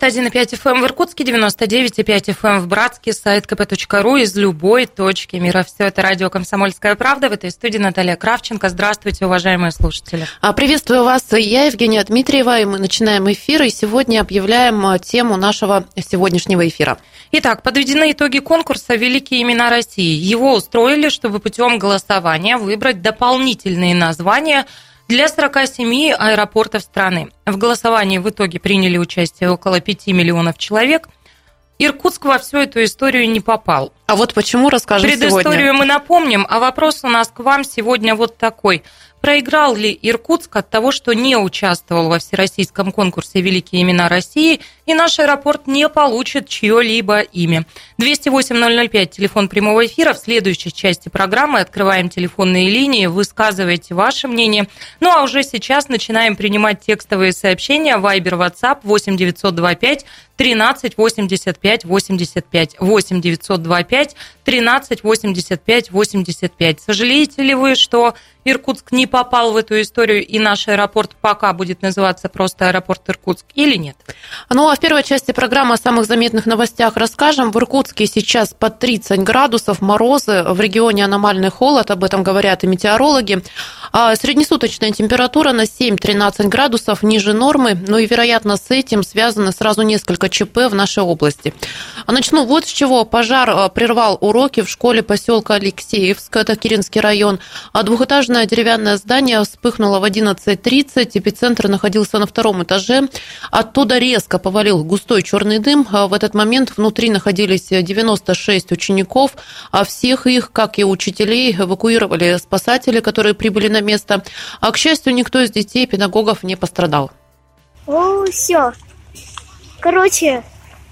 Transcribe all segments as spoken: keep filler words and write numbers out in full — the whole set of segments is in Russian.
девяносто один и пять эф эм в Иркутске, девяносто девять и пять эф эм в Братске, сайт ка пэ точка ру из любой точки мира. Все это радио «Комсомольская правда». В этой студии Наталья Кравченко. Здравствуйте, уважаемые слушатели. Приветствую вас, я Евгения Дмитриева, и мы начинаем эфир, и сегодня объявляем тему нашего сегодняшнего эфира. Итак, подведены итоги конкурса «Великие имена России». Его устроили, чтобы путем голосования выбрать дополнительные названия для сорока семи аэропортов страны. В голосовании в итоге приняли участие около пяти миллионов человек. Иркутск во всю эту историю не попал. А вот почему, расскажем сегодня. Предысторию мы напомним, а вопрос у нас к вам сегодня вот такой. Проиграл ли Иркутск от того, что не участвовал во всероссийском конкурсе «Великие имена России», и наш аэропорт не получит чье-либо имя? двести восемь ноль ноль пять, телефон прямого эфира. В следующей части программы открываем телефонные линии, высказывайте ваше мнение. Ну а уже сейчас начинаем принимать текстовые сообщения. Вайбер, WhatsApp восемь девятьсот двадцать пять тринадцать восемьдесят пять восемьдесят пять. восемь девятьсот двадцать пять тринадцать восемьдесят пять восемьдесят пять. Сожалеете ли вы, что Иркутск не попал в эту историю, и наш аэропорт пока будет называться просто аэропорт Иркутск, или нет? Ну, а в первой части программы о самых заметных новостях расскажем. В Иркутске сейчас под тридцать градусов, морозы, в регионе аномальный холод, об этом говорят и метеорологи. А среднесуточная температура на семь-тринадцать градусов ниже нормы, ну и, вероятно, с этим связаны сразу несколько ЧП в нашей области. А начну вот с чего. Пожар прервал уроки в школе поселка Алексеевск, это Киринский район. А двухэтажное деревянное здание вспыхнуло в одиннадцать тридцать, эпицентр находился на втором этаже. Оттуда резко повалил густой черный дым. В этот момент внутри находились девяносто шесть учеников, а всех их, как и учителей, эвакуировали спасатели, которые прибыли на место. А, к счастью, никто из детей и педагогов не пострадал. О, все. Короче,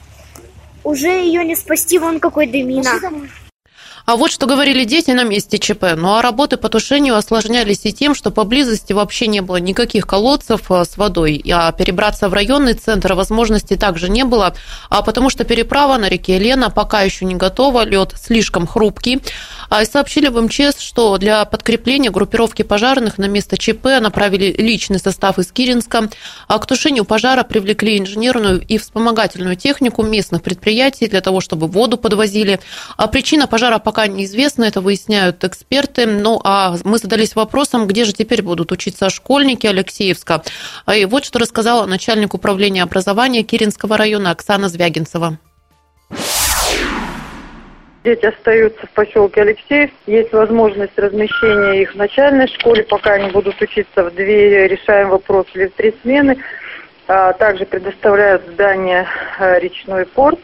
уже ее не спасти, вон какой дымина. А вот что говорили дети на месте ЧП. Ну а работы по тушению осложнялись и тем, что поблизости вообще не было никаких колодцев с водой, а перебраться в районный центр возможности также не было, а потому что переправа на реке Лена пока еще не готова, лед слишком хрупкий. А сообщили в эм че эс, что для подкрепления группировки пожарных на место ЧП направили личный состав из Киринска, а к тушению пожара привлекли инженерную и вспомогательную технику местных предприятий для того, чтобы воду подвозили. А причина пожара пока неизвестно, это выясняют эксперты. Ну, а мы задались вопросом, где же теперь будут учиться школьники Алексеевска. И вот что рассказала начальник управления образования Киринского района Оксана Звягинцева. Дети остаются в поселке Алексеевск. Есть возможность размещения их в начальной школе, пока они будут учиться в две, решаем вопрос или в три смены. Также предоставляют здание речной порт.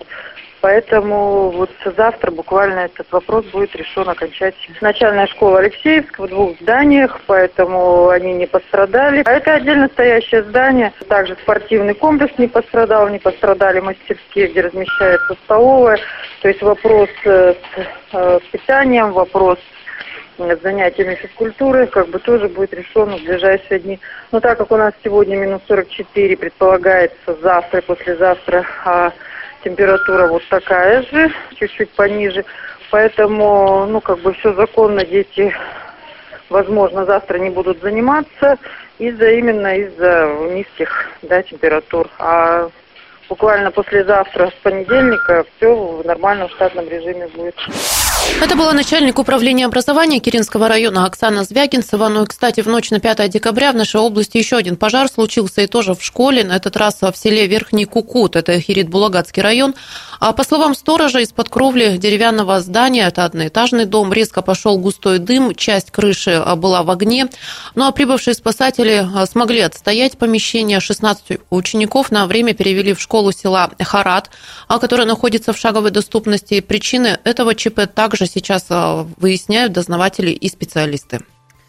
Поэтому вот завтра буквально этот вопрос будет решен окончательно. Начальная школа Алексеевск в двух зданиях, поэтому они не пострадали. А это отдельно стоящее здание. Также спортивный комплекс не пострадал, не пострадали мастерские, где размещается столовая. То есть вопрос с, с питанием, вопрос с занятиями физкультуры как бы тоже будет решен в ближайшие дни. Но так как у нас сегодня минус сорок четыре, предполагается завтра и послезавтра, а температура вот такая же, чуть-чуть пониже, поэтому, ну, как бы все законно, дети, возможно, завтра не будут заниматься из-за именно из-за низких, да, температур. А буквально послезавтра, с понедельника, все в нормальном штатном режиме будет. Это была начальник управления образования Киринского района Оксана Звягинцева. Ну и, кстати, в ночь на пятое декабря в нашей области еще один пожар случился, и тоже в школе, на этот раз в селе Верхний Кукут, это Хирит-Булагатский район. А по словам сторожа, из-под кровли деревянного здания, это одноэтажный дом, резко пошел густой дым, часть крыши была в огне. Ну а прибывшие спасатели смогли отстоять помещение. шестнадцать учеников на время перевели в школу села Харат, которая находится в шаговой доступности. Причины этого ЧП также сейчас выясняют дознаватели и специалисты.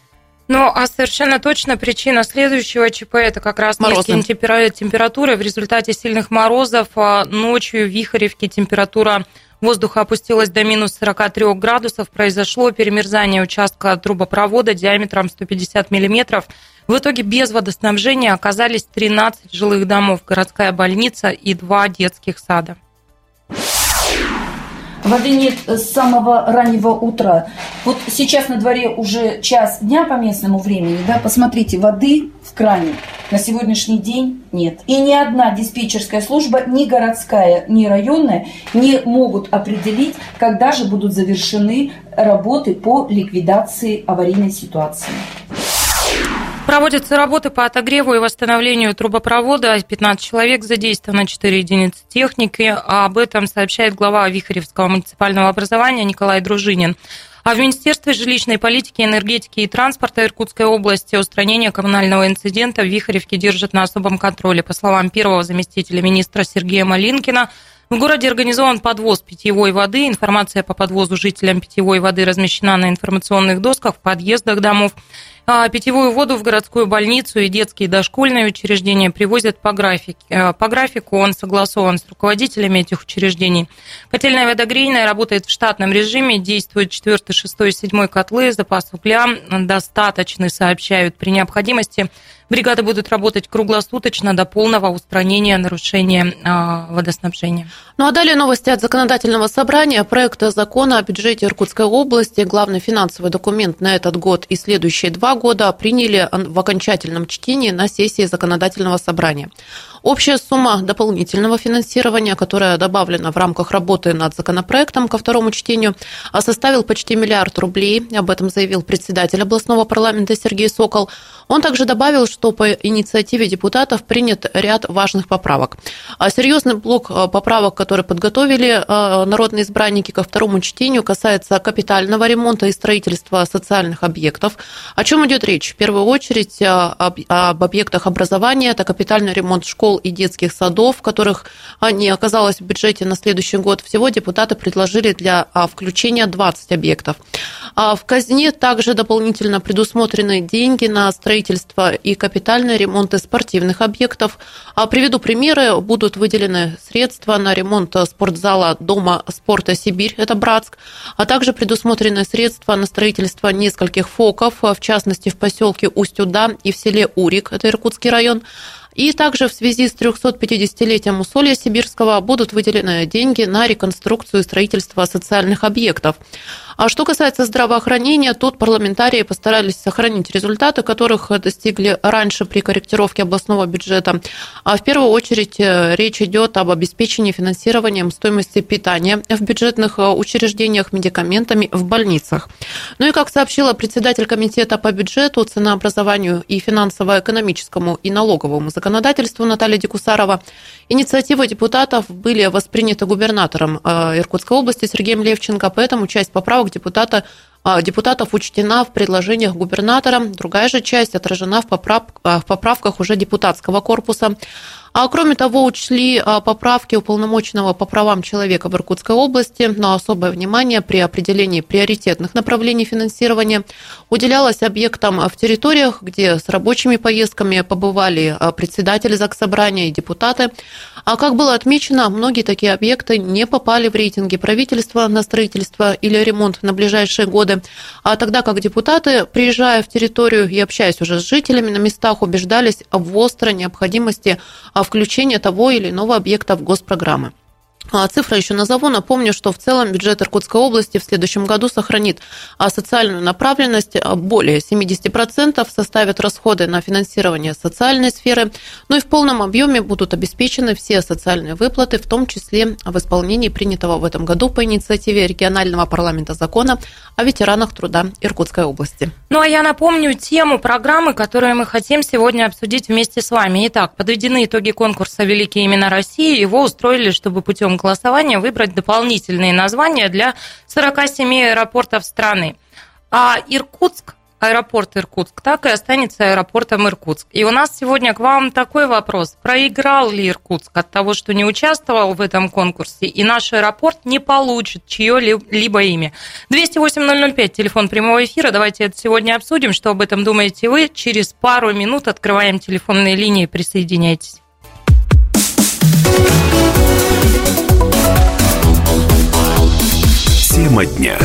Ну, а совершенно точно причина следующего ЧП – это как раз низкие температуры. В результате сильных морозов ночью в Вихоревке температура воздуха опустилась до минус сорок три градусов. Произошло перемерзание участка трубопровода диаметром сто пятьдесят миллиметров. В итоге без водоснабжения оказались тринадцать жилых домов, городская больница и два детских сада. Воды нет с самого раннего утра. Вот сейчас на дворе уже час дня по местному времени, да, посмотрите, воды в кране на сегодняшний день нет. И ни одна диспетчерская служба, ни городская, ни районная, не могут определить, когда же будут завершены работы по ликвидации аварийной ситуации. Проводятся работы по отогреву и восстановлению трубопровода. пятнадцать человек задействовано, четыре единицы техники. Об этом сообщает глава Вихоревского муниципального образования Николай Дружинин. А в Министерстве жилищной политики, энергетики и транспорта Иркутской области устранение коммунального инцидента в Вихоревке держат на особом контроле. По словам первого заместителя министра Сергея Малинкина, в городе организован подвоз питьевой воды. Информация по подвозу жителям питьевой воды размещена на информационных досках в подъездах домов. А питьевую воду в городскую больницу и детские дошкольные учреждения привозят по графику. По графику он согласован с руководителями этих учреждений. Котельная водогрейная работает в штатном режиме, действуют четвёртый, шестой и седьмой котлы, запас угля достаточный, сообщают. При необходимости бригады будут работать круглосуточно до полного устранения нарушения водоснабжения. Ну а далее новости от законодательного собрания. Проект закона о бюджете Иркутской области, главный финансовый документ на этот год и следующие два года, приняли в окончательном чтении на сессии законодательного собрания. Общая сумма дополнительного финансирования, которая добавлена в рамках работы над законопроектом ко второму чтению, составил почти миллиард рублей. Об этом заявил председатель областного парламента Сергей Сокол. Он также добавил, что по инициативе депутатов принят ряд важных поправок. Серьезный блок поправок, которые подготовили народные избранники ко второму чтению, касается капитального ремонта и строительства социальных объектов. О чем идет речь? В первую очередь об, об объектах образования. Это капитальный ремонт школ и детских садов, которых не оказалось в бюджете на следующий год. Всего депутаты предложили для включения двадцать объектов. В казне также дополнительно предусмотрены деньги на строительство и капитальные ремонты спортивных объектов. Приведу примеры. Будут выделены средства на ремонт спортзала Дома спорта «Сибирь», это Братск, а также предусмотрены средства на строительство нескольких ФОКов, в частности, в поселке Усть-Уда и в селе Урик, это Иркутский район. И также в связи с трехсотпятидесятилетием Усолья Сибирского будут выделены деньги на реконструкцию и строительство социальных объектов. А что касается здравоохранения, тут парламентарии постарались сохранить результаты, которых достигли раньше при корректировке областного бюджета. А в первую очередь речь идет об обеспечении финансированием стоимости питания в бюджетных учреждениях медикаментами в больницах. Ну и, как сообщила председатель комитета по бюджету, ценообразованию и финансово-экономическому и налоговому законодательству Наталья Декусарова, инициативы депутатов были восприняты губернатором Иркутской области Сергеем Левченко, поэтому часть поправок депутата, депутатов учтена в предложениях губернатора, другая же часть отражена в, поправ, в поправках уже депутатского корпуса. А кроме того, учли поправки уполномоченного по правам человека в Иркутской области, но особое внимание при определении приоритетных направлений финансирования уделялось объектам в территориях, где с рабочими поездками побывали председатели Заксобрания и депутаты. А как было отмечено, многие такие объекты не попали в рейтинги правительства на строительство или ремонт на ближайшие годы, а тогда как депутаты, приезжая в территорию и общаясь уже с жителями на местах, убеждались в острой необходимости включения того или иного объекта в госпрограммы. Цифры еще назову. Напомню, что в целом бюджет Иркутской области в следующем году сохранит социальную направленность. Более семьдесят процентов составят расходы на финансирование социальной сферы. Ну и в полном объеме будут обеспечены все социальные выплаты, в том числе в исполнении принятого в этом году по инициативе регионального парламента закона о ветеранах труда Иркутской области. Ну а я напомню тему программы, которую мы хотим сегодня обсудить вместе с вами. Итак, подведены итоги конкурса «Великие имена России». Его устроили, чтобы путем голосования выбрать дополнительные названия для сорока семи аэропортов страны. А Иркутск, аэропорт Иркутск, так и останется аэропортом Иркутск. И у нас сегодня к вам такой вопрос. Проиграл ли Иркутск от того, что не участвовал в этом конкурсе, и наш аэропорт не получит чье-либо имя? двести восемь ноль ноль пять, телефон прямого эфира. Давайте это сегодня обсудим. Что об этом думаете вы? Через пару минут открываем телефонные линии. Присоединяйтесь. Тема дня.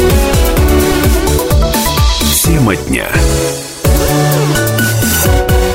Тема дня.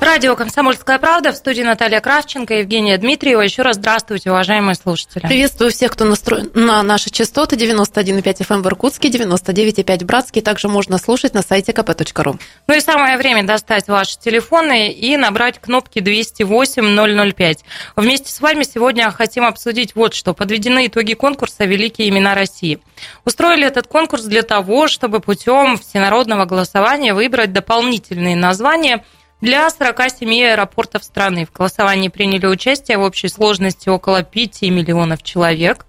Радио «Комсомольская правда», в студии Наталья Кравченко, Евгения Дмитриева. Еще раз здравствуйте, уважаемые слушатели. Приветствую всех, кто настроен на наши частоты девяносто один и пять эф эм в Иркутске, девяносто девять и пять в Братске. Также можно слушать на сайте ка пэ точка ру. Ну и самое время достать ваши телефоны и набрать кнопки двести восемь ноль ноль пять. Вместе с вами сегодня хотим обсудить вот что. Подведены итоги конкурса «Великие имена России». Устроили этот конкурс для того, чтобы путем всенародного голосования выбрать дополнительные названия для сорока семи аэропортов страны. В голосовании приняли участие в общей сложности около пяти миллионов человек.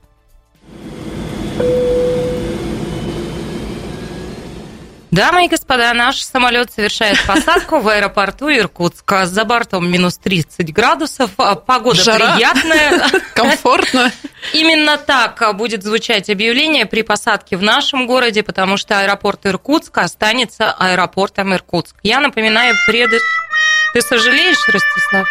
Дамы и господа, наш самолет совершает посадку в аэропорту Иркутска. За бортом минус тридцать градусов, погода Жара. Приятная. Комфортно. Именно так будет звучать объявление при посадке в нашем городе, потому что аэропорт Иркутска останется аэропортом Иркутск. Я напоминаю, пред... Ты сожалеешь, Ростислав?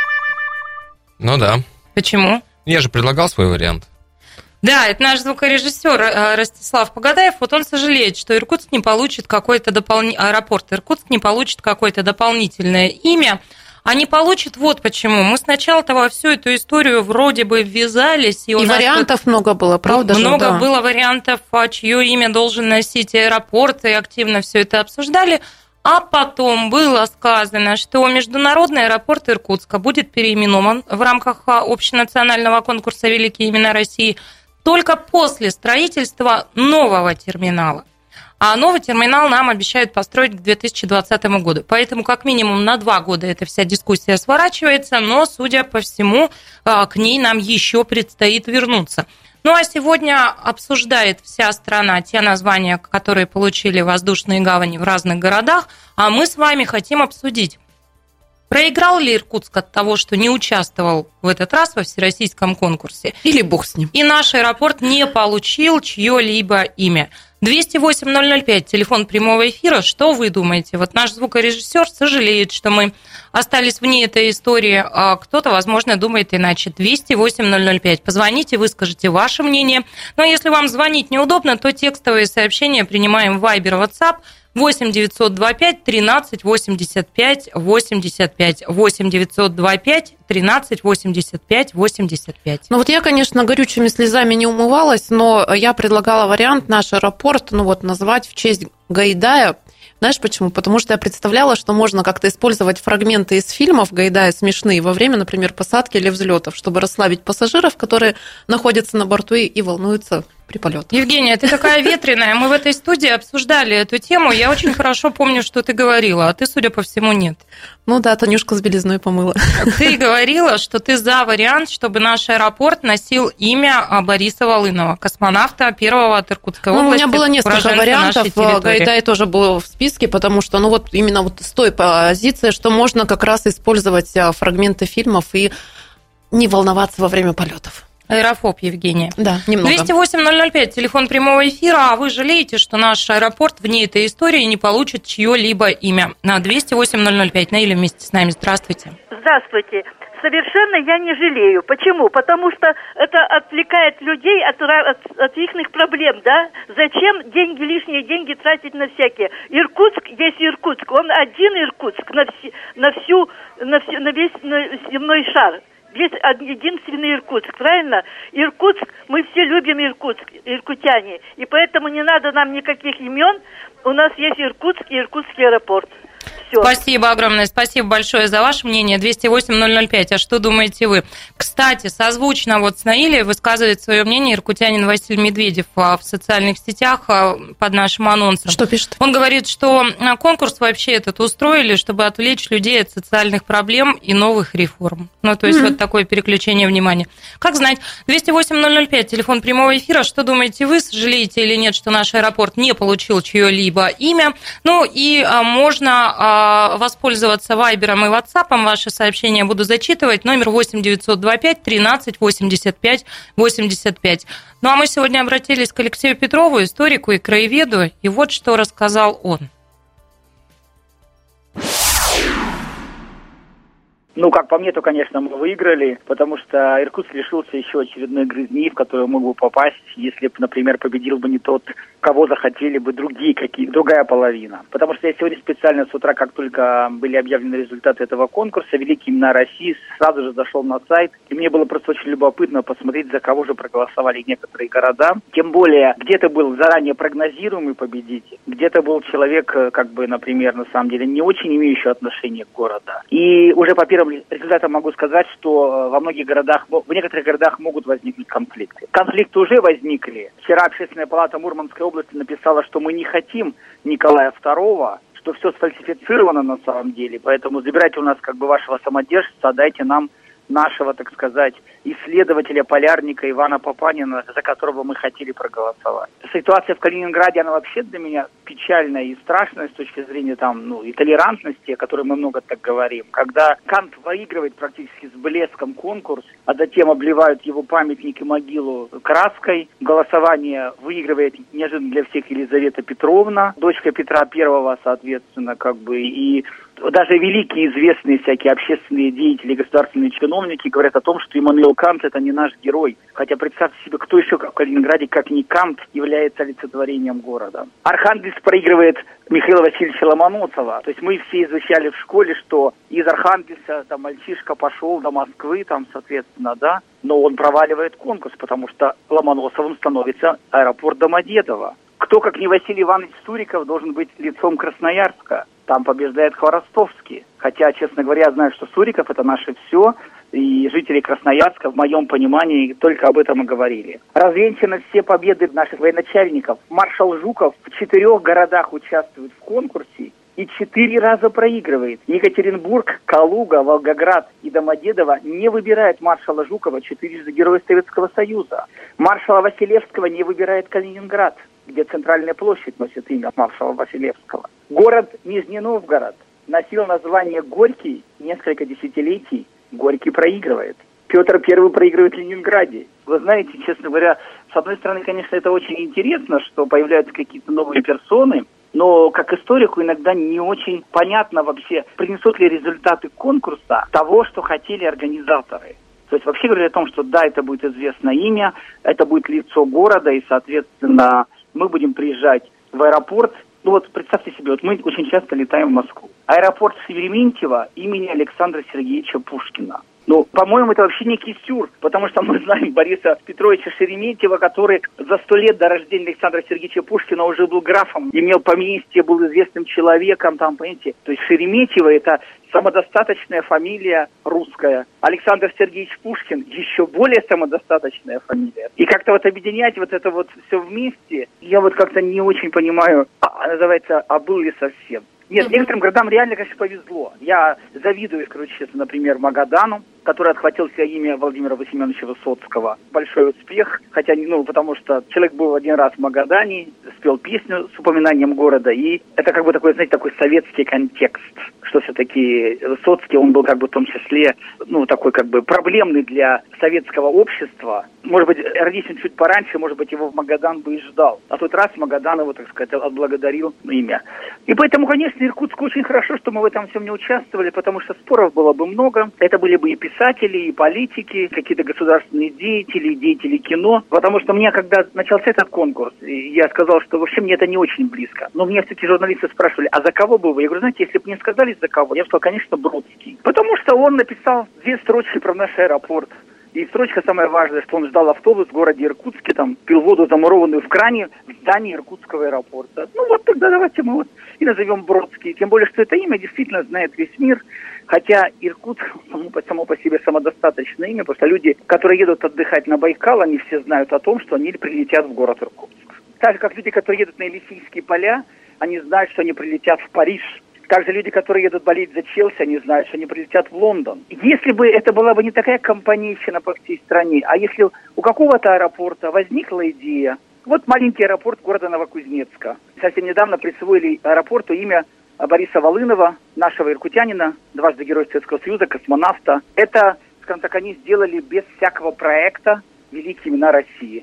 Ну да. Почему? Я же предлагал свой вариант. Да, это наш звукорежиссер Ростислав Погадаев. Вот он сожалеет, что Иркутск не получит какой-то дополни... аэропорт Иркутск не получит какое-то дополнительное имя. А не получит вот почему. Мы сначала-то во всю эту историю вроде бы ввязались. И, у и нас вариантов много было, правда же? Много Да. было вариантов, чье имя должен носить аэропорт, и активно все это обсуждали. А потом было сказано, что международный аэропорт Иркутска будет переименован в рамках общенационального конкурса «Великие имена России» только после строительства нового терминала. А новый терминал нам обещают построить к две тысячи двадцатому году. Поэтому как минимум на два года эта вся дискуссия сворачивается, но, судя по всему, к ней нам еще предстоит вернуться. Ну а сегодня обсуждает вся страна те названия, которые получили воздушные гавани в разных городах, а мы с вами хотим обсудить, проиграл ли Иркутск от того, что не участвовал в этот раз во всероссийском конкурсе. Или бог с ним. И наш аэропорт не получил чье-либо имя. двести восемь ноль ноль пять, телефон прямого эфира. Что вы думаете? Вот наш звукорежиссер сожалеет, что мы остались вне этой истории, а кто-то, возможно, думает иначе. двести восемь ноль ноль пять. Позвоните, выскажите ваше мнение. Но если вам звонить неудобно, то текстовые сообщения принимаем в Viber, WhatsApp восемь девятьсот двадцать пять тринадцать восемьдесят пять восемьдесят пять. восемь девятьсот двадцать пять тринадцать восемьдесят пять восемьдесят пять. Ну вот я, конечно, горючими слезами не умывалась, но я предлагала вариант наш аэропорт, ну вот назвать в честь Гайдая. Знаешь почему? Потому что я представляла, что можно как-то использовать фрагменты из фильмов Гайдая смешные во время, например, посадки или взлетов, чтобы расслабить пассажиров, которые находятся на борту и волнуются при полетах. Евгения, ты такая ветреная. Мы в этой студии обсуждали эту тему. Я очень хорошо помню, что ты говорила, а ты, судя по всему, нет. Ну да, Танюшка с белизной помыла. Ты говорила, что ты за вариант, чтобы наш аэропорт носил имя Бориса Волынова, космонавта первого от Иркутской ну, области. У меня было несколько вариантов. Гайдай тоже был в списке, потому что, ну вот именно вот с той позиции, что можно как раз использовать фрагменты фильмов и не волноваться во время полетов. Аэрофоб, Евгения. Да, немного. двести восемь ноль ноль пять, телефон прямого эфира. А вы жалеете, что наш аэропорт вне этой истории не получит чье-либо имя? На двести восемь ноль ноль пять. Наиля вместе с нами. Здравствуйте. Здравствуйте. Совершенно я не жалею. Почему? Потому что это отвлекает людей от, от, от их проблем, да? Зачем деньги, лишние деньги тратить на всякие? Иркутск есть Иркутск. Он один Иркутск на, вси, на всю, на, всю, на весь на земной шар. Есть единственный Иркутск, правильно? Иркутск, мы все любим Иркутск, иркутяне. И поэтому не надо нам никаких имен. У нас есть Иркутск и Иркутский аэропорт. Все. Спасибо огромное, спасибо большое за ваше мнение. двести восемь ноль ноль пять. А что думаете вы? Кстати, созвучно вот с Наилей высказывает свое мнение иркутянин Василий Медведев в социальных сетях под нашим анонсом. Что пишет? Он говорит, что конкурс вообще этот устроили, чтобы отвлечь людей от социальных проблем и новых реформ. Ну, то есть mm-hmm. вот такое переключение внимания. Как знать? двести восемь ноль ноль пять, телефон прямого эфира. Что думаете вы? Сожалеете или нет, что наш аэропорт не получил чье-либо имя? Ну, и можно воспользоваться Вайбером и Ватсапом. Ваши сообщения буду зачитывать. Номер восемь девятьсот двадцать пять тринадцать восемьдесят пять восемьдесят пять. Ну, а мы сегодня обратились к Алексею Петрову, историку и краеведу, и вот что рассказал он. Ну, как по мне, то, конечно, мы выиграли, потому что Иркутск лишился еще очередной грызни, в которую мог бы попасть, если бы, например, победил бы не тот, кого захотели бы другие какие, другая половина. Потому что я сегодня специально с утра, как только были объявлены результаты этого конкурса, «Великие имена России», сразу же зашел на сайт, и мне было просто очень любопытно посмотреть, за кого же проголосовали некоторые города. Тем более, где-то был заранее прогнозируемый победитель, где-то был человек, как бы, например, на самом деле, не очень имеющий отношение к городу. И уже по первым результатам могу сказать, что во многих городах, в некоторых городах могут возникнуть конфликты. Конфликты уже возникли. Вчера Общественная палата Мурманской области написала, что мы не хотим Николая второго, что все сфальсифицировано на самом деле, поэтому забирайте у нас как бы вашего самодержца, дайте нам нашего, так сказать, исследователя, полярника Ивана Папанина, за которого мы хотели проголосовать. Ситуация в Калининграде, она вообще для меня печальная и страшная с точки зрения там, ну, и толерантности, о которой мы много так говорим. Когда Кант выигрывает практически с блеском конкурс, а затем обливают его памятник и могилу краской, голосование выигрывает неожиданно для всех Елизавета Петровна, дочка Петра Первого, соответственно, как бы, и даже великие известные всякие общественные деятели, государственные чиновники говорят о том, что Иммануил Кант – это не наш герой. Хотя представьте себе, кто еще в Калининграде, как не Кант, является олицетворением города. Архангельск проигрывает Михаила Васильевича Ломоносова. То есть мы все изучали в школе, что из Архангельска там мальчишка пошел до Москвы, там, соответственно, да, но он проваливает конкурс, потому что Ломоносовым становится аэропорт Домодедово. Кто, как не Василий Иванович Суриков, должен быть лицом Красноярска? Там побеждает Хворостовский. Хотя, честно говоря, я знаю, что Суриков – это наше все, и жители Красноярска, в моем понимании, только об этом и говорили. Развенчаны все победы наших военачальников. Маршал Жуков в четырех городах участвует в конкурсе и четыре раза проигрывает. Екатеринбург, Калуга, Волгоград и Домодедово не выбирают маршала Жукова, четырежды Героя Советского Союза. Маршала Василевского не выбирает Калининград, где центральная площадь носит имя маршала Василевского. Город Нижний Новгород носил название Горький несколько десятилетий. Горький проигрывает. Петр Первый проигрывает в Ленинграде. Вы знаете, честно говоря, с одной стороны, конечно, это очень интересно, что появляются какие-то новые персоны, но как историку иногда не очень понятно вообще, принесут ли результаты конкурса того, что хотели организаторы. То есть вообще говорили о том, что да, это будет известное имя, это будет лицо города, и, соответственно, мы будем приезжать в аэропорт. Ну вот представьте себе, вот мы очень часто летаем в Москву. Аэропорт Шереметьево имени Александра Сергеевича Пушкина. Ну, по-моему, это вообще некий сюр, потому что мы знаем Бориса Петровича Шереметьева, который за сто лет до рождения Александра Сергеевича Пушкина уже был графом, имел поместье, был известным человеком, там, понимаете. То есть Шереметьево – это самодостаточная фамилия русская. Александр Сергеевич Пушкин – еще более самодостаточная фамилия. И как-то вот объединять вот это вот все вместе, я вот как-то не очень понимаю, а, называется, а был ли совсем. Нет, uh-huh. некоторым городам реально, конечно, повезло. Я завидую, скажу честно, например, Магадану, который отхватил себе имя Владимира Семеновича Высоцкого. Большой успех, хотя, ну, потому что человек был один раз в Магадане, спел песню с упоминанием города, и это как бы такой, знаете, такой советский контекст, что все-таки Высоцкий, он был как бы в том числе, ну, такой как бы проблемный для советского общества. Может быть, родился чуть пораньше, может быть, его в Магадан бы и ждал. А тот раз Магадан его, так сказать, отблагодарил имя. И поэтому, конечно, Иркутск очень хорошо, что мы в этом всем не участвовали, потому что споров было бы много. Это были бы и писатели, и политики, какие-то государственные деятели, деятели кино. Потому что мне, когда начался этот конкурс, я сказал, что вообще мне это не очень близко. Но меня все-таки журналисты спрашивали, а за кого бы вы? Я говорю, знаете, если бы мне сказали, за кого, я бы сказал, конечно, Бродский. Потому что он написал две строчки про наш аэропорт. И строчка самая важная, что он ждал автобус в городе Иркутске, там, пил воду, замурованную в кране, в здании Иркутского аэропорта. Ну вот тогда давайте мы вот и назовем Бродский. Тем более, что это имя действительно знает весь мир. Хотя Иркутск само по, само по себе самодостаточное имя, потому что люди, которые едут отдыхать на Байкал, они все знают о том, что они прилетят в город Иркутск. Так же, как люди, которые едут на Елисейские поля, они знают, что они прилетят в Париж. Также люди, которые едут болеть за Челси, они знают, что они прилетят в Лондон. Если бы это была бы не такая компанейщина по всей стране, а если у какого-то аэропорта возникла идея, вот маленький аэропорт города Новокузнецка. Совсем недавно присвоили аэропорту имя Бориса Волынова, нашего иркутянина, дважды Героя Советского Союза, космонавта. Это, скажем так, они сделали без всякого проекта «Великие имена России».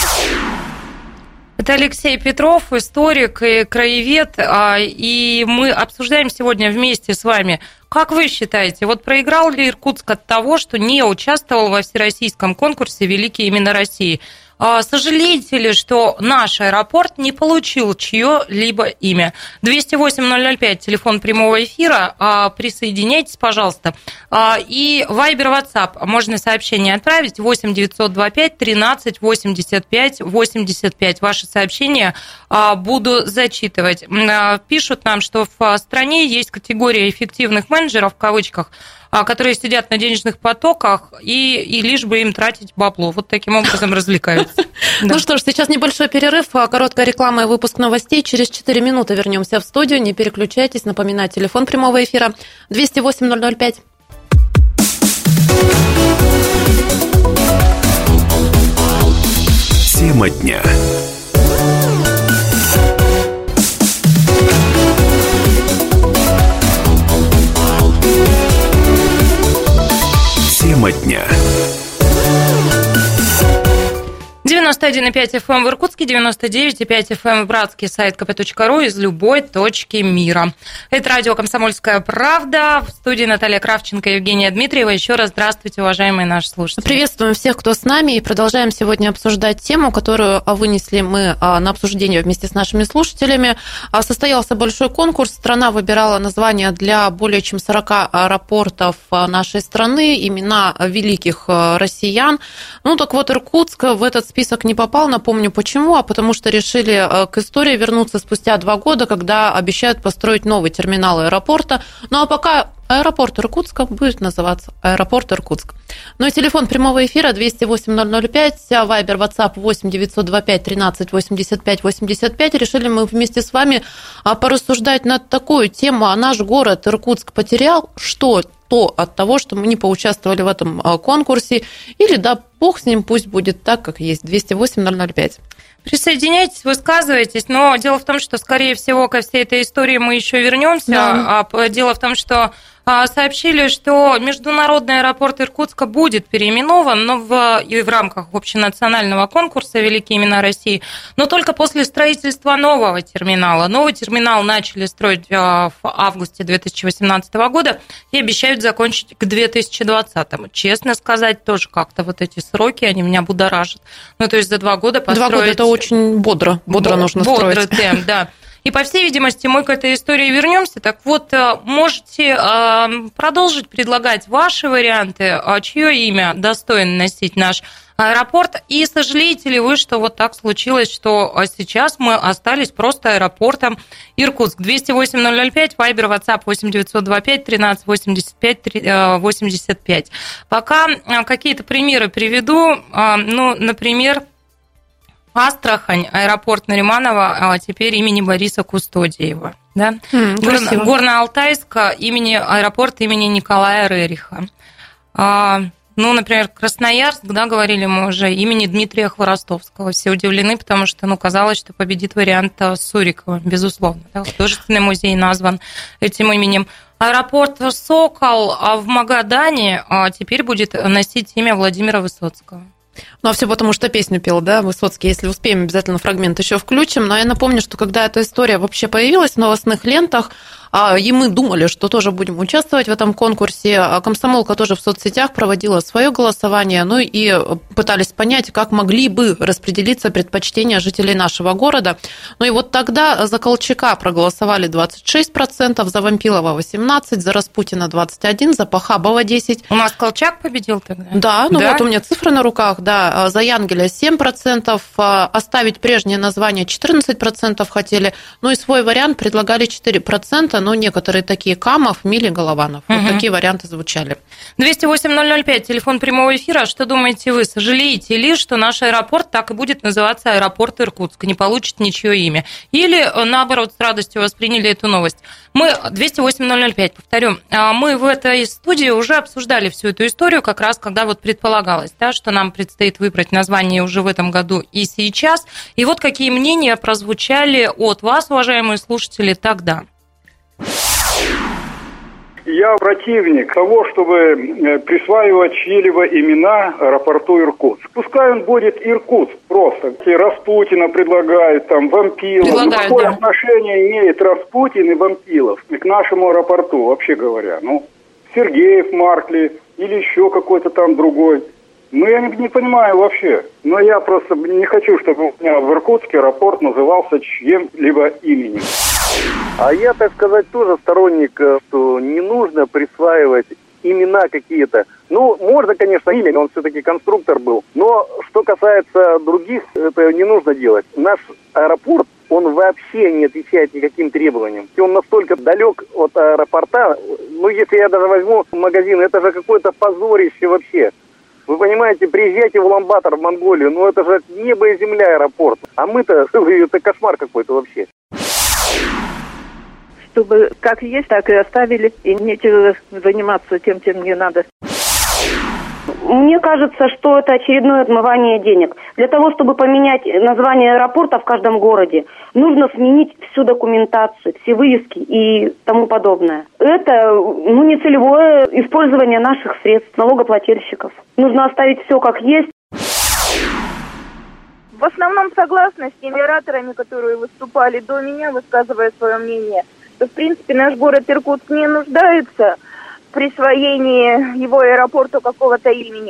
Это Алексей Петров, историк и краевед, и мы обсуждаем сегодня вместе с вами Как вы считаете, вот проиграл ли Иркутск от того, что не участвовал во всероссийском конкурсе «Великие имена России»? Сожалеете ли, что наш аэропорт не получил чье-либо имя? двести восемь ноль ноль пять, телефон прямого эфира. Присоединяйтесь, пожалуйста. И Вайбер, WhatsApp. Можно сообщение отправить. восемь девятьсот двадцать пять тринадцать восемьдесят пять восемьдесят пять. Ваши сообщения буду зачитывать. Пишут нам, что в стране есть категория эффективных менеджеров, в кавычках, которые сидят на денежных потоках и, и лишь бы им тратить бабло. Вот таким образом развлекаются. Ну что ж, сейчас небольшой перерыв, короткая реклама и выпуск новостей. Через четыре минуты вернемся в студию. Не переключайтесь. Напоминаю, телефон прямого эфира двести восемь ноль ноль пять. Тема дня. Тема дня. девяносто один и пять эф эм в Иркутске, девяносто девять и пять эф эм в Братске, сайт ка пэ точка ру из любой точки мира. Это радио «Комсомольская правда». В студии Наталья Кравченко и Евгения Дмитриева. Еще раз здравствуйте, уважаемые наши слушатели. Приветствуем всех, кто с нами, и продолжаем сегодня обсуждать тему, которую вынесли мы на обсуждение вместе с нашими слушателями. Состоялся большой конкурс. Страна выбирала названия для более чем сорока аэропортов нашей страны, имена великих россиян. Ну так вот, Иркутск в этот список не попал, напомню почему, а потому что решили к истории вернуться спустя два года, когда обещают построить новый терминал аэропорта. Ну а пока аэропорт Иркутска будет называться аэропорт Иркутск. Ну и телефон прямого эфира двести восемь ноль ноль пять, Вайбер, WhatsApp восемь девятьсот двадцать пять тринадцать восемьдесят пять восемьдесят пять. Решили мы вместе с вами порассуждать над такой темой, а наш город Иркутск потерял что то от того, что мы не поучаствовали в этом конкурсе, или да, бог с ним, пусть будет так, как есть. двести восемь ноль ноль пять. Присоединяйтесь, высказывайтесь, но дело в том, что, скорее всего, ко всей этой истории мы еще вернемся. Да. Дело в том, что сообщили, что международный аэропорт Иркутска будет переименован, но в, и в рамках общенационального конкурса «Великие имена России», но только после строительства нового терминала. Новый терминал начали строить в августе две тысячи восемнадцатого года и обещают закончить к две тысячи двадцатому. Честно сказать, тоже как-то вот эти сроки, они меня будоражат. Ну, то есть за два года построить... Два года – это очень бодро, бодро Б- нужно бодрый строить. Бодрый темп, да. И, по всей видимости, мы к этой истории вернемся. Так вот, можете продолжить предлагать ваши варианты, чье имя достоин носить наш аэропорт. И сожалеете ли вы, что вот так случилось, что сейчас мы остались просто аэропортом Иркутск? двести восемь ноль ноль пять, Вайбер, WhatsApp восемь девятьсот двадцать пять тринадцать восемьдесят пять восемьдесят пять. Пока какие-то примеры приведу. Ну, например... Астрахань, аэропорт Нариманова, а теперь имени Бориса Кустодиева. Да? Mm, Гор... Горно-Алтайск, имени, аэропорт имени Николая Рериха. А, ну, например, Красноярск, да, говорили мы уже, имени Дмитрия Хворостовского. Все удивлены, потому что, ну, казалось, что победит вариант Сурикова, безусловно. Да? Художественный музей назван этим именем. Аэропорт Сокол в Магадане теперь будет носить имя Владимира Высоцкого. Ну, а все потому, что песню пел, да, Высоцкий. Если успеем, обязательно фрагмент еще включим. Но я напомню, что когда эта история вообще появилась в новостных лентах, и мы думали, что тоже будем участвовать в этом конкурсе, комсомолка тоже в соцсетях проводила свое голосование, ну и пытались понять, как могли бы распределиться предпочтения жителей нашего города. Ну и вот тогда за Колчака проголосовали двадцать шесть процентов, за Вампилова восемнадцать процентов, за Распутина двадцать один процент, за Похабова десять процентов. У нас Колчак победил тогда? Да, ну да? Вот у меня цифры на руках, да, за Янгеля семь процентов, оставить прежнее название четырнадцать процентов хотели, ну и свой вариант предлагали четыре процента, но некоторые такие Камов, Мили, Голованов. Угу. Вот такие варианты звучали. двести восемь ноль ноль пять, телефон прямого эфира. Что думаете вы? Сожалеете ли, что наш аэропорт так и будет называться аэропорт Иркутск, не получит ничье имя? Или, наоборот, с радостью восприняли эту новость? Мы, двести восемь ноль ноль пять, повторю, мы в этой студии уже обсуждали всю эту историю, как раз когда вот предполагалось, да, что нам предстоит выбрать название уже в этом году и сейчас. И вот какие мнения прозвучали от вас, уважаемые слушатели, тогда. Я противник того, чтобы присваивать чьи-либо имена аэропорту Иркутск. Пускай он будет Иркутск просто. Распутина предлагают, там, Вампилов. Ну, какое да. отношение имеет Распутин и Вампилов к нашему аэропорту, вообще говоря? Ну, Сергеев, Маркли или еще какой-то там другой. Ну, я не, не понимаю вообще. Но я просто не хочу, чтобы у меня в Иркутске аэропорт назывался чьим-либо именем. А я, так сказать, тоже сторонник, что не нужно присваивать имена какие-то. Ну, можно, конечно, имя, он все-таки конструктор был. Но что касается других, это не нужно делать. Наш аэропорт, он вообще не отвечает никаким требованиям. Он настолько далек от аэропорта, ну, если я даже возьму магазин, это же какое-то позорище вообще. Вы понимаете, приезжайте в Улан-Батор, в Монголию, ну это же небо и земля аэропорт. А мы-то, это кошмар какой-то вообще. Чтобы как есть, так и оставили, и нечего заниматься тем, чем не надо. Мне кажется, что это очередное отмывание денег. Для того, чтобы поменять название аэропорта в каждом городе, нужно сменить всю документацию, все вывески и тому подобное. Это ну, не целевое использование наших средств, налогоплательщиков. Нужно оставить все как есть. В основном согласна с теми ораторами, которые выступали до меня, высказывая свое мнение, что, в принципе, наш город Иркутск не нуждается в присвоении его аэропорту какого-то имени.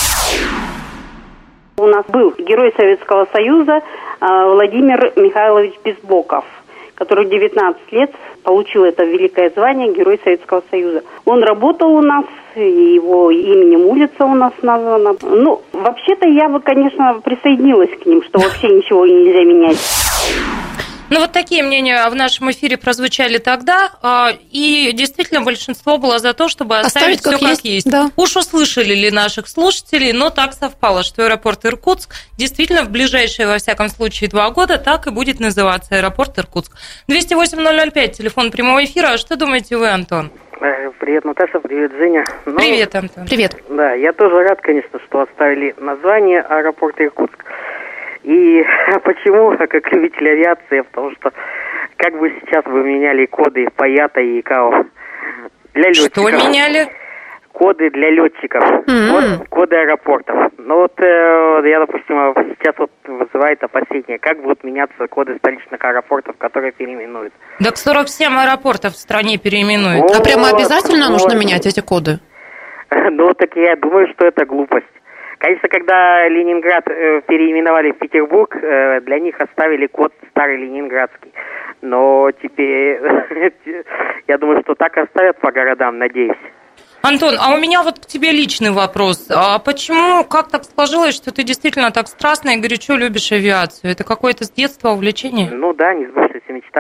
У нас был герой Советского Союза Владимир Михайлович Безбоков, который в девятнадцать лет получил это великое звание Герой Советского Союза. Он работал у нас, его именем улица у нас названа. Ну, вообще-то я бы, конечно, присоединилась к ним, что вообще ничего нельзя менять. Ну, вот такие мнения в нашем эфире прозвучали тогда, и действительно большинство было за то, чтобы оставить, оставить все как есть. есть. Да. Уж услышали ли наших слушателей, но так совпало, что аэропорт Иркутск действительно в ближайшие, во всяком случае, два года так и будет называться аэропорт Иркутск. двести восемь ноль ноль пять, телефон прямого эфира. А что думаете вы, Антон? Привет, Наташа, привет, Женя. Ну, привет, Антон. Привет. Да, я тоже рад, конечно, что оставили название аэропорта Иркутск. И почему, как любитель авиации, потому что как бы сейчас вы меняли коды по ЯТА и ИКАО для летчиков. Что меняли? Коды для летчиков, mm-hmm. вот, коды аэропортов. Ну вот э, я, допустим, сейчас вот вызывает опасения, как будут меняться коды столичных аэропортов, которые переименуют. Так сорок семь аэропортов в стране переименуют. Вот, а прямо обязательно вот, нужно менять эти коды? Ну так я думаю, что это глупость. Конечно, когда Ленинград э, переименовали в Петербург, э, для них оставили код старый ленинградский. Но теперь, я думаю, что так оставят по городам, надеюсь. Антон, а у меня вот к тебе личный вопрос. А почему, как так сложилось, что ты действительно так страстно и горячо любишь авиацию? Это какое-то с детства увлечение? Ну да, не сбывшаяся мечта.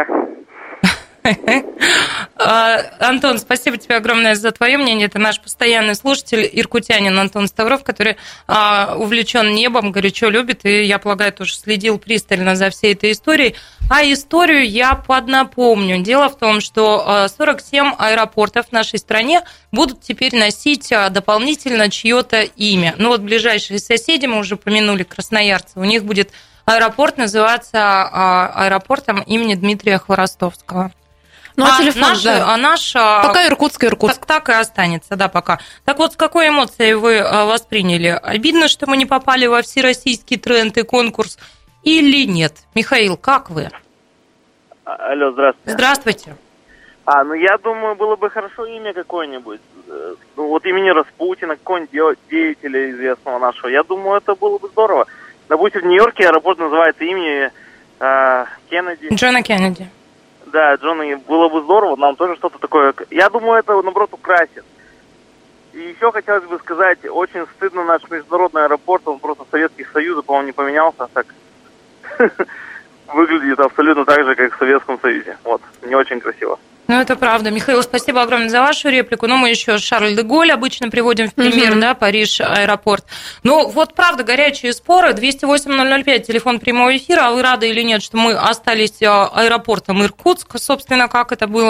Антон, спасибо тебе огромное за твое мнение. Это наш постоянный слушатель, иркутянин Антон Ставров, который увлечен небом, горячо любит, и, я полагаю, тоже следил пристально за всей этой историей. А историю я поднапомню. Дело в том, что сорок семь аэропортов в нашей стране будут теперь носить дополнительно чье-то имя. Ну вот ближайшие соседи, мы уже упомянули, красноярцы, у них будет аэропорт называться аэропортом имени Дмитрия Хворостовского. Ну, а, а телефон, наш, да. а наш, пока Иркутск, Иркутск. Так, так и останется, да, пока. Так вот, с какой эмоцией вы восприняли? Обидно, что мы не попали во всероссийский тренд и конкурс или нет? Михаил, как вы? Алло, здравствуйте. Здравствуйте. А, ну я думаю, было бы хорошо имя какое-нибудь. Ну, вот имени Распутина, какого-нибудь деятеля известного нашего. Я думаю, это было бы здорово. Допустим, в Нью-Йорке аэропорт называется имени э, Кеннеди. Джона Кеннеди. Да, Джона, было бы здорово, нам тоже что-то такое. Я думаю, это, наоборот, украсит. И еще хотелось бы сказать, очень стыдно наш международный аэропорт, он просто Советский Союз, по-моему, не поменялся, так выглядит абсолютно так же, как в Советском Союзе. Вот, не очень красиво. Ну, это правда. Михаил, спасибо огромное за вашу реплику. Ну, мы еще Шарль де Голль обычно приводим в пример, mm-hmm. да, Париж, аэропорт. Ну, вот правда, горячие споры. двести восемь ноль ноль пять, телефон прямого эфира. А вы рады или нет, что мы остались аэропортом Иркутск? Собственно, как это было?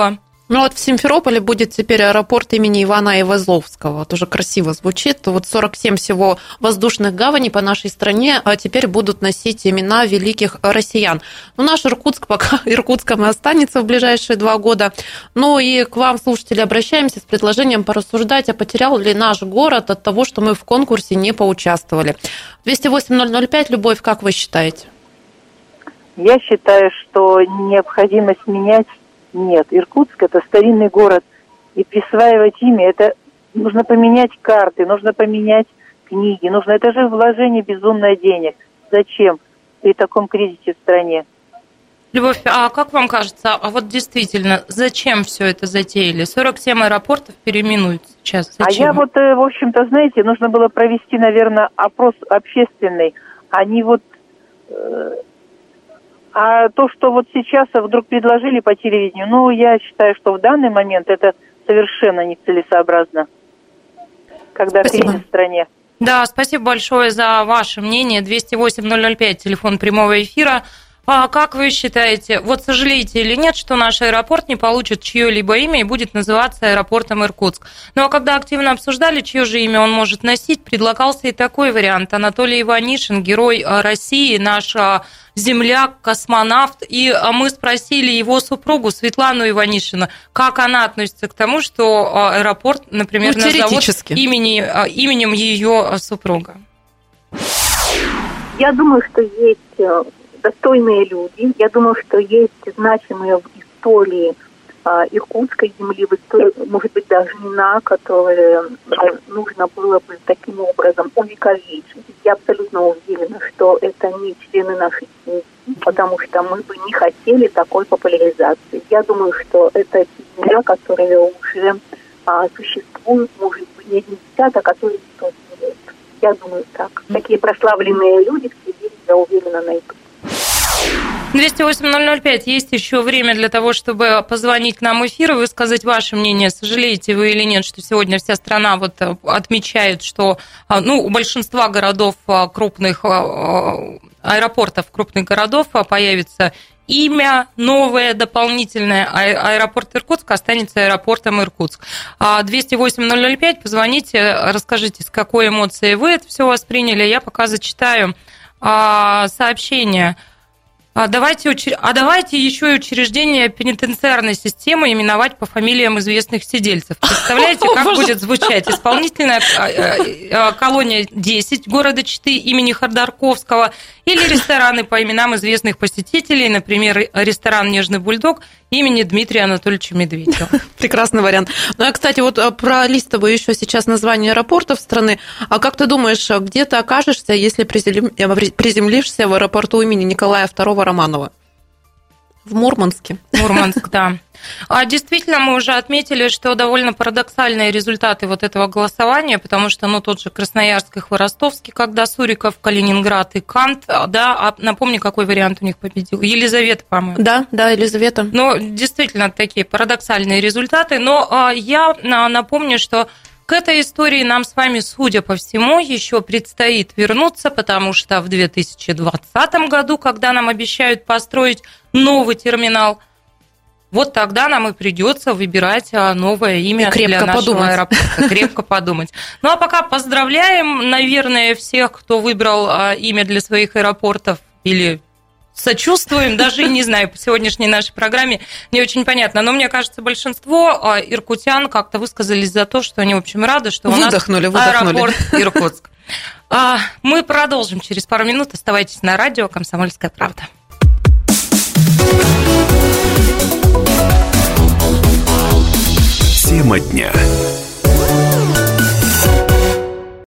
Ну вот в Симферополе будет теперь аэропорт имени Ивана Ивазовского. Тоже красиво звучит. Вот сорок семь всего воздушных гаваней по нашей стране а теперь будут носить имена великих россиян. Ну, наш Иркутск пока Иркутском и останется в ближайшие два года. Ну и к вам, слушатели, обращаемся с предложением порассуждать, а потерял ли наш город от того, что мы в конкурсе не поучаствовали. двести восемь ноль ноль пять, Любовь, как вы считаете? Я считаю, что необходимость менять нет. Иркутск – это старинный город, и присваивать имя – это нужно поменять карты, нужно поменять книги, нужно, это же вложение безумное денег. Зачем при таком кризисе в стране? Любовь, а как вам кажется, а вот действительно, зачем все это затеяли? сорок семь аэропортов переименуют сейчас. Зачем? А я вот, в общем-то, знаете, нужно было провести, наверное, опрос общественный, а не вот... А то, что вот сейчас вдруг предложили по телевидению, ну, я считаю, что в данный момент это совершенно нецелесообразно, когда Спасибо. кризис в стране. Да, спасибо большое за ваше мнение. двести восемь ноль ноль пять, телефон прямого эфира. А как вы считаете, вот сожалеете или нет, что наш аэропорт не получит чье-либо имя и будет называться аэропортом Иркутск? Ну а когда активно обсуждали, чье же имя он может носить, предлагался и такой вариант. Анатолий Иванишин, герой России, наш земляк, космонавт. И мы спросили его супругу Светлану Иванишину, как она относится к тому, что аэропорт, например, ну, назовут имени, именем ее супруга. Я думаю, что есть достойные люди. Я думаю, что есть значимые в истории э, иркутской земли, в истории, может быть, даже имена, которые нужно было бы таким образом увековечить. Я абсолютно уверена, что это не члены нашей семьи, потому что мы бы не хотели такой популяризации. Я думаю, что это семья, которые уже а, существуют, может быть, не один десяток, а то и сто лет. Я думаю так. Такие прославленные люди в себе, я уверена, найдут. двести восемь ноль ноль пять, есть еще время для того, чтобы позвонить к нам в эфир и высказать ваше мнение. Сожалеете вы или нет, что сегодня вся страна вот отмечает, что ну, у большинства городов крупных, аэропортов крупных городов появится имя новое, дополнительное. Аэропорт Иркутска останется аэропортом Иркутск. двести восемь ноль ноль пять, позвоните, расскажите, с какой эмоцией вы это все восприняли. Я пока зачитаю сообщение. А давайте, а давайте еще и учреждение пенитенциарной системы именовать по фамилиям известных сидельцев. Представляете, как будет звучать? Исполнительная колония десять города Читы имени Ходорковского или рестораны по именам известных посетителей, например, ресторан «Нежный бульдог» имени Дмитрия Анатольевича Медведева. Прекрасный вариант. Ну, я, кстати, вот пролистываю еще сейчас название аэропортов страны. А как ты думаешь, где ты окажешься, если приземлишься в аэропорту имени Николая второго Романова? В Мурманске. Мурманск, да. А действительно, мы уже отметили, что довольно парадоксальные результаты вот этого голосования, потому что, ну, тот же Красноярск и Хворостовский, когда Суриков, Калининград и Кант, да, а напомни, какой вариант у них победил? Елизавета, по-моему. Да, да, Елизавета. Ну, действительно, такие парадоксальные результаты, но я напомню, что к этой истории нам с вами, судя по всему, еще предстоит вернуться, потому что в две тысячи двадцатом году, когда нам обещают построить новый терминал, вот тогда нам и придется выбирать новое имя для нашего подумать. аэропорта. Крепко подумать. Ну, а пока поздравляем, наверное, всех, кто выбрал имя для своих аэропортов или сочувствуем, даже и не знаю, по сегодняшней нашей программе не очень понятно. Но мне кажется, большинство иркутян как-то высказались за то, что они, в общем, рады, что выдохнули, у нас выдохнули. аэропорт Иркутск. Мы продолжим через пару минут. Оставайтесь на радио «Комсомольская правда».